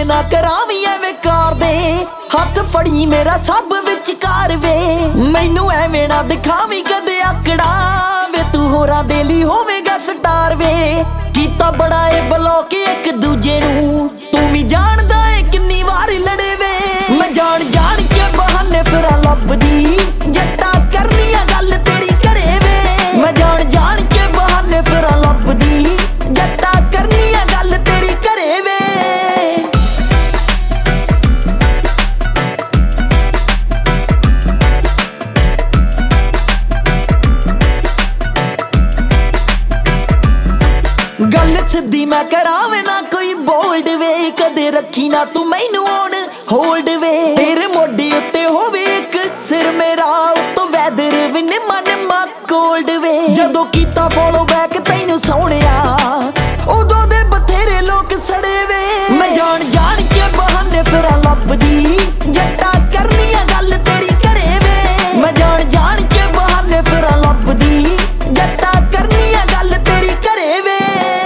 ना करावी एवें कार दे हथ फड़ी मेरा सब विचकार वे मैनू एवें ना दिखावी कदे आकड़ा वे तू होरां दे लई होवेगा स्टार वे कीता बड़ा ए ब्लॉक एक दूजे नू तू भी जानदा ए किन्नी वारी लड़े वे मैं जान जान के बहाने फिरां लभदी जट्टा करनी आ गल तेरी घरे वे मैं जान जान के बहाने फिरां लभदी जट्टा करनी आ गल तेरी घरे वे गल सिद्धी मैं करावे ना कोई बोल्ड वे कदे रखी ना तू मैनू ऑन होल्ड वे तेरे मोढे उत्ते होवे एक सिर मेरा तो वैदर भी निम्मा निम्मा कोल्ड वे जदों कीता फॉलो बैक तैनू सोहणिया उदों दे बथेरे लोग सड़े वे मैं जान जान के बहाने फिरां लभदी जट्टा करनी आ गल तेरी घरे वे मैं जान जान के बहाने फिरां लभदी जट्टा करनी आ गल तेरी घरे वे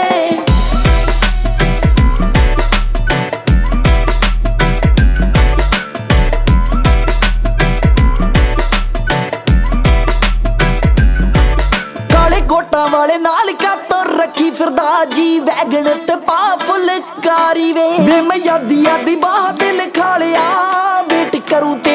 कोटा वाले नाल का तो रखी फिरदा जी वैगन ते पा फुलकारी वे मैं यादी यादी बाह दिल खा लिया वेट करूं